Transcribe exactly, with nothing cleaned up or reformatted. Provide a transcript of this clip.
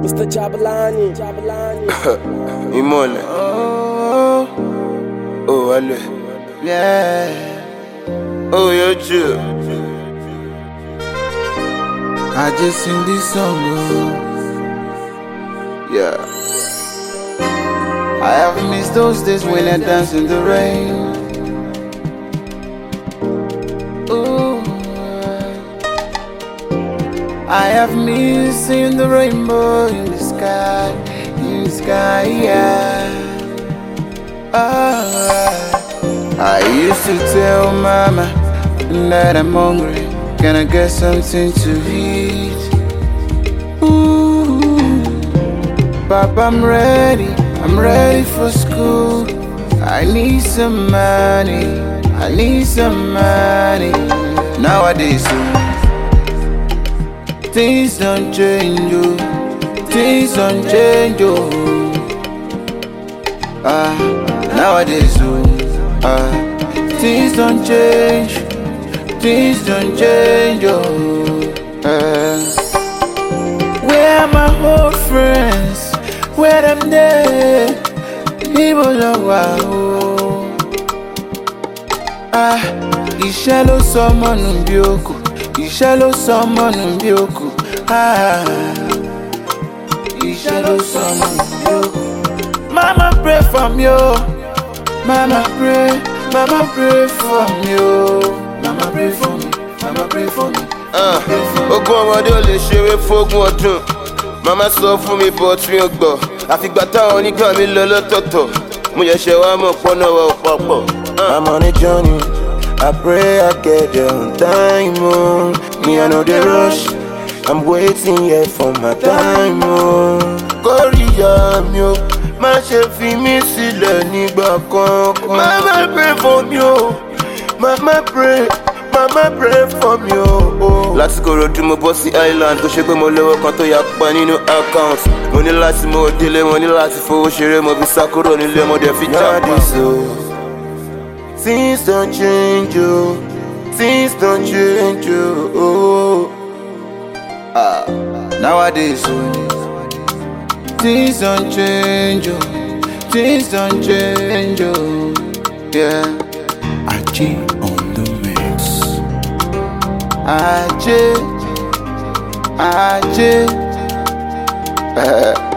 Mister Jabulani, Jabulani. Imole. Oh, Oh, hello. yeah. Oh, you're true. I just sing this song. Oh. Yeah. I have missed those days when I dance in the rain. Ooh. I have missed seeing the rainbow in the sky, in the sky, yeah. Oh, I used to tell mama that I'm hungry, can I get something to eat? Ooh, Papa, I'm ready, I'm ready for school. I need some money, I need some money. Nowadays, oh, things don't change, oh, things don't change, oh. Ah, nowadays, oh, ah, things don't change, things don't change, oh. Ah. Where are my old friends? Where them there? People love wow. Ah, iṣẹ́ ló sọmọ nù bí òkú, iṣẹ́ ló sọmọ nù bí òkú. Ah, iṣẹ́ ló sọmọ nù bí òkú. Mama pray for me, oh. Mama pray, mama pray for me, oh. Mama pray for me, mama pray for me. Ah, ogún ọmọdé ò lè ṣeré fógún ọdún. Mama sọ fún mi bọ́ tí ó gbọ́. Àfìgbà táwọn onígbà mi lọ lọ́tọ̀ọ̀tọ̀. Mo yẹ̀ṣẹ̀ wá mọ̀ pọ́nà wa ò papọ̀. I'm on a journey, I pray I get there on time, oh. Me I know the rush, I'm waiting here for my time, oh. Kórìíyá mi o, má ṣe fi mí sílẹ̀ nígbà kankan. Mama pray for me o, mama pray, mama pray for me o. Láti Kòròdú mo bọ́ sí island tó ṣe pé mo lówó kan tó yà pa nínú account. Mo ní láti mọ òdílé, mo ní láti fowó ṣeré, mo fi sá kúrò nílé, mo dẹ̀ fi jápa. Things don't change, oh. Things don't change, oh. Ah, nowadays, oh, things don't change, oh. Things don't change, oh. Yeah. Aji on the mix. Aji, Aji.